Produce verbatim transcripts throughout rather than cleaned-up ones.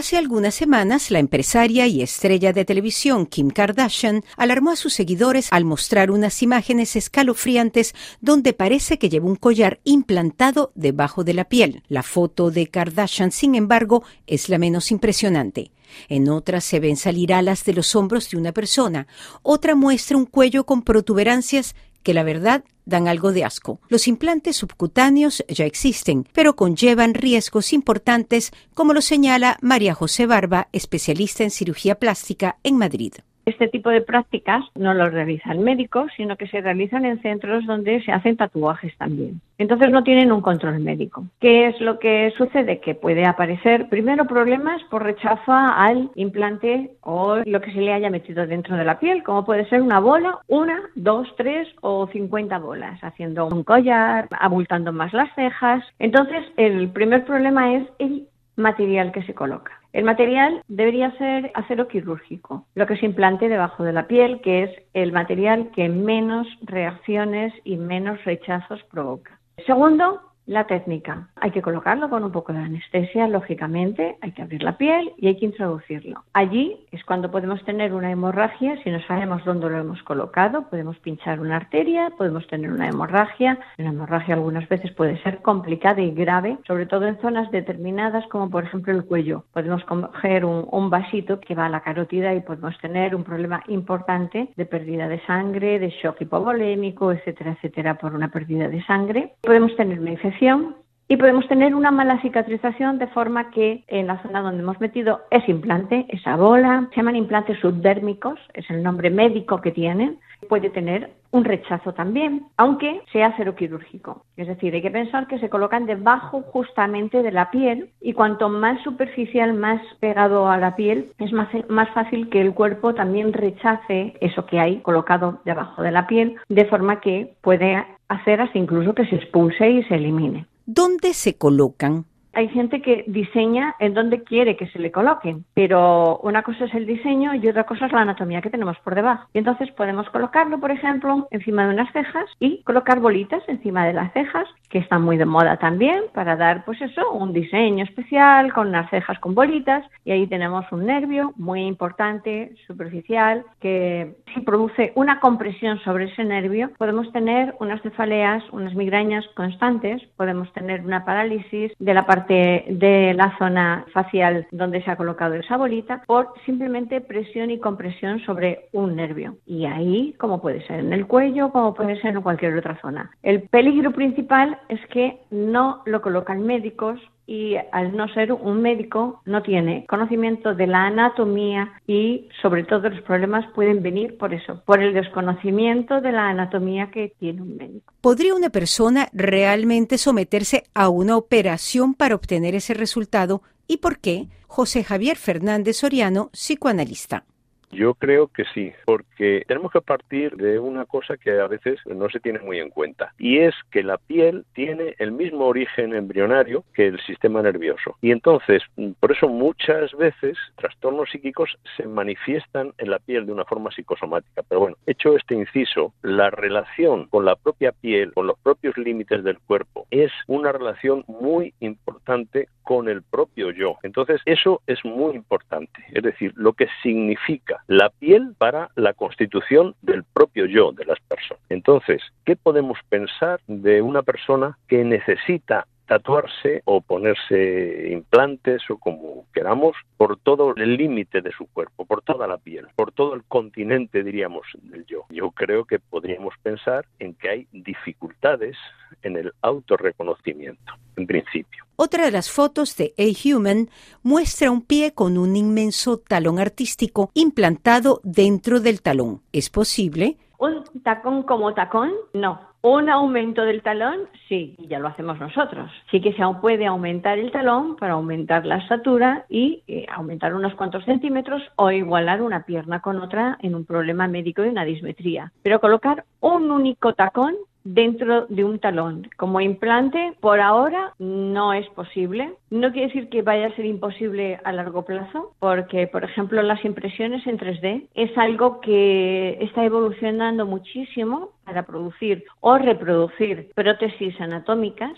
Hace algunas semanas, la empresaria y estrella de televisión Kim Kardashian alarmó a sus seguidores al mostrar unas imágenes escalofriantes donde parece que lleva un collar implantado debajo de la piel. La foto de Kardashian, sin embargo, es la menos impresionante. En otra se ven salir alas de los hombros de una persona. Otra muestra un cuello con protuberancias que, la verdad, dan algo de asco. Los implantes subcutáneos ya existen, pero conllevan riesgos importantes, como lo señala María José Barba, especialista en cirugía plástica en Madrid. Este tipo de prácticas no lo realizan médicos, sino que se realizan en centros donde se hacen tatuajes también. Entonces no tienen un control médico. ¿Qué es lo que sucede? Que puede aparecer primero problemas por rechazo al implante o lo que se le haya metido dentro de la piel, como puede ser una bola, una, dos, tres o cincuenta bolas, haciendo un collar, abultando más las cejas. Entonces el primer problema es el material que se coloca. El material debería ser acero quirúrgico, lo que se implante debajo de la piel, que es el material que menos reacciones y menos rechazos provoca. Segundo, la técnica. Hay que colocarlo con un poco de anestesia, lógicamente, hay que abrir la piel y hay que introducirlo. Allí es cuando podemos tener una hemorragia, si no sabemos dónde lo hemos colocado, podemos pinchar una arteria, podemos tener una hemorragia. Una hemorragia algunas veces puede ser complicada y grave, sobre todo en zonas determinadas como por ejemplo el cuello. Podemos coger un, un vasito que va a la carótida y podemos tener un problema importante de pérdida de sangre, de shock hipovolémico, etcétera, etcétera, por una pérdida de sangre. Podemos tener una infección y podemos tener una mala cicatrización, de forma que en la zona donde hemos metido ese implante, esa bola, se llaman implantes subdérmicos, es el nombre médico que tienen, puede tener un rechazo también, aunque sea acero quirúrgico. Es decir, hay que pensar que se colocan debajo justamente de la piel y cuanto más superficial, más pegado a la piel, es más, más fácil que el cuerpo también rechace eso que hay colocado debajo de la piel, de forma que puede hacer hasta incluso que se expulse y se elimine. ¿Dónde se colocan? Hay gente que diseña en donde quiere que se le coloquen, pero una cosa es el diseño y otra cosa es la anatomía que tenemos por debajo. Y entonces podemos colocarlo, por ejemplo, encima de unas cejas y colocar bolitas encima de las cejas, que están muy de moda también, para dar, pues eso, un diseño especial con unas cejas con bolitas. Y ahí tenemos un nervio muy importante, superficial, que si produce una compresión sobre ese nervio, podemos tener unas cefaleas, unas migrañas constantes, podemos tener una parálisis de la parte de la zona facial donde se ha colocado esa bolita por simplemente presión y compresión sobre un nervio. Y ahí, como puede ser en el cuello, como puede ser en cualquier otra zona. El peligro principal es que no lo colocan médicos y al no ser un médico no tiene conocimiento de la anatomía y sobre todo los problemas pueden venir por eso, por el desconocimiento de la anatomía que tiene un médico. ¿Podría una persona realmente someterse a una operación para obtener ese resultado? ¿Y por qué? José Javier Fernández Soriano, psicoanalista. Yo creo que sí, porque tenemos que partir de una cosa que a veces no se tiene muy en cuenta, y es que la piel tiene el mismo origen embrionario que el sistema nervioso. Y entonces, por eso muchas veces trastornos psíquicos se manifiestan en la piel de una forma psicosomática. Pero bueno, hecho este inciso, la relación con la propia piel, con los propios límites del cuerpo, es una relación muy importante con el propio yo. Entonces, eso es muy importante, es decir, lo que significa la piel para la constitución del propio yo de las personas. Entonces, ¿qué podemos pensar de una persona que necesita tatuarse o ponerse implantes o como queramos por todo el límite de su cuerpo, por toda la piel, por todo el continente, diríamos, del yo? Yo creo que podríamos pensar en que hay dificultades en el autorreconocimiento, en principio. Otra de las fotos de A Human muestra un pie con un inmenso talón artístico implantado dentro del talón. ¿Es posible? ¿Un tacón como tacón? No. ¿Un aumento del talón? Sí, y ya lo hacemos nosotros. Sí que se puede aumentar el talón para aumentar la estatura y eh, aumentar unos cuantos centímetros o igualar una pierna con otra en un problema médico de una dismetría. Pero colocar un único tacón dentro de un talón como implante, por ahora no es posible. No quiere decir que vaya a ser imposible a largo plazo, porque, por ejemplo, las impresiones en tres D es algo que está evolucionando muchísimo para producir o reproducir prótesis anatómicas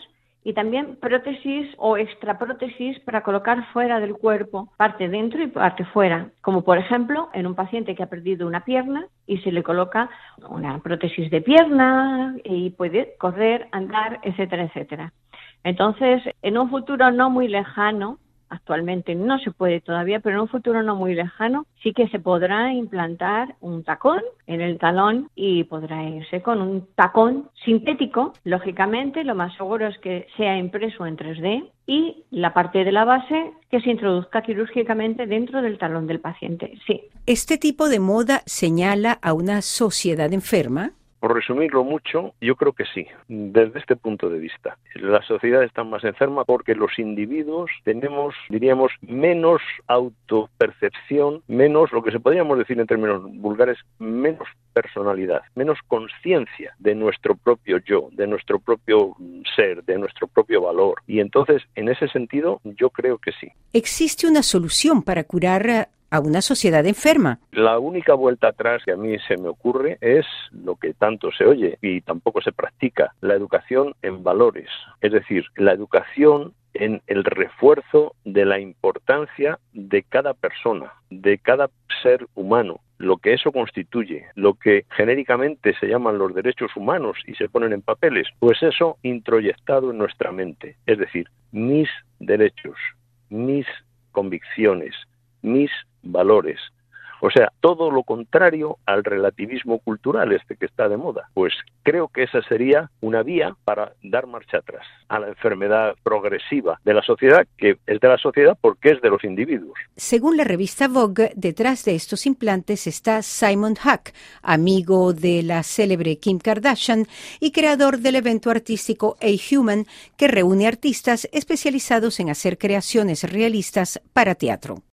y también prótesis o extraprótesis para colocar fuera del cuerpo, parte dentro y parte fuera, como por ejemplo en un paciente que ha perdido una pierna y se le coloca una prótesis de pierna y puede correr, andar, etcétera, etcétera. Entonces, en un futuro no muy lejano, actualmente no se puede todavía, pero en un futuro no muy lejano sí que se podrá implantar un tacón en el talón y podrá irse con un tacón sintético. Lógicamente, lo más seguro es que sea impreso en tres D y la parte de la base que se introduzca quirúrgicamente dentro del talón del paciente. Sí. ¿Este tipo de moda señala a una sociedad enferma? Por resumirlo mucho, yo creo que sí, desde este punto de vista. La sociedad está más enferma porque los individuos tenemos, diríamos, menos autopercepción, menos, lo que se podríamos decir en términos vulgares, menos personalidad, menos conciencia de nuestro propio yo, de nuestro propio ser, de nuestro propio valor. Y entonces, en ese sentido, yo creo que sí. ¿Existe una solución para curar a una sociedad enferma? La única vuelta atrás que a mí se me ocurre es lo que tanto se oye y tampoco se practica, la educación en valores, es decir, la educación en el refuerzo de la importancia de cada persona, de cada ser humano, lo que eso constituye, lo que genéricamente se llaman los derechos humanos y se ponen en papeles, pues eso introyectado en nuestra mente, es decir, mis derechos, mis convicciones, mis valores. O sea, todo lo contrario al relativismo cultural este que está de moda. Pues creo que esa sería una vía para dar marcha atrás a la enfermedad progresiva de la sociedad, que es de la sociedad porque es de los individuos. Según la revista Vogue, detrás de estos implantes está Simon Hack, amigo de la célebre Kim Kardashian y creador del evento artístico A Human, que reúne artistas especializados en hacer creaciones realistas para teatro.